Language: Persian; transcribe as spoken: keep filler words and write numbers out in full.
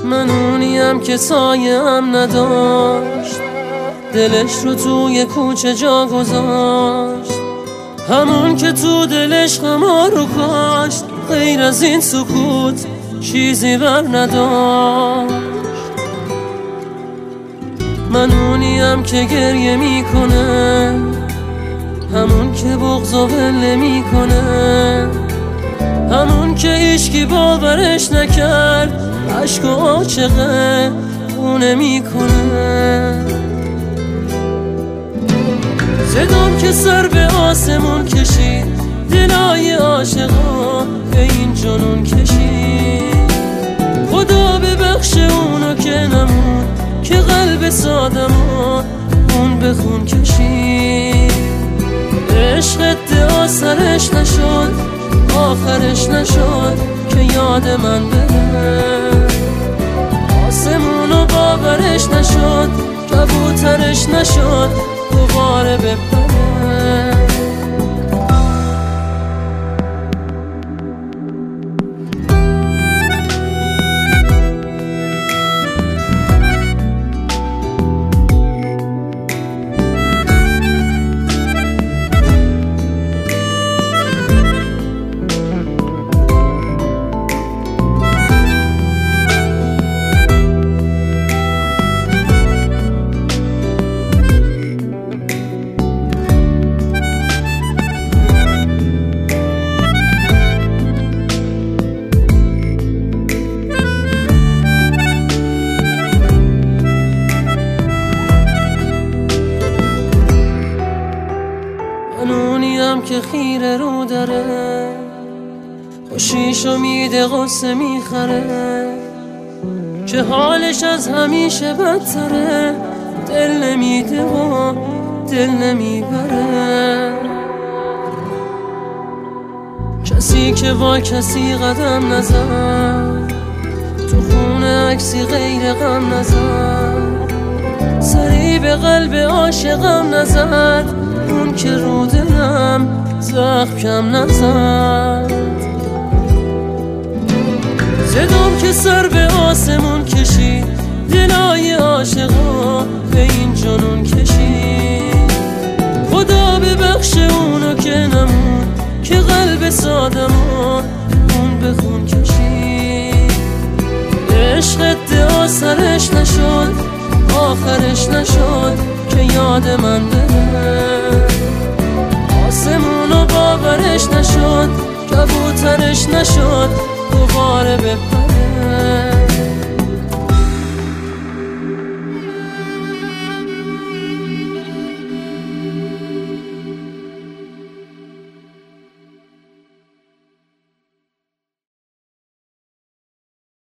من اونیم که سایه هم نداشت، دلش رو توی کوچه جا گذاشت، همون که تو دلش غما رو کاشت، غیر از این سکوت چیزی بر نداشت. من اونیم که گریه میکنه، همون که بغض و ول میکنه، همون که هیچکی باورش نکرد، عشق و عاشقه خونه میکنه. صدام که سر به آسمون کشید، دلای عاشقا به این جنون کشید. خدا ببخش اونو که نمون، که قلب سادمو اون به خون کشید. عشقت دعا سرش نشد، آخرش نشد که یاد من بره. آسمونو باورش نشد، کبوترش نشد دوباره بپره. من اونیم که خیره رو داره، خوشیشو میده غصه میخره، که حالش از همیشه بدتره، دل نمیده و دل نمیبره. کسی که با کسی قدم نزد، تو خونه عکسی غیر غم نزد، سری به قلب عاشقم نزد، اون که رو دلم زخم کم نزد. صدام که سر به آسمون کشید، دلای عاشقا به این جنون کشید. خدا ببخش اونو که نمون، که قلب سادمو اون به خون کشید. عشقت دعا سرش نشد، آخرش نشد که یاد من بره. آسمونو باورش نشد، کبوترش نشد دوباره بپره.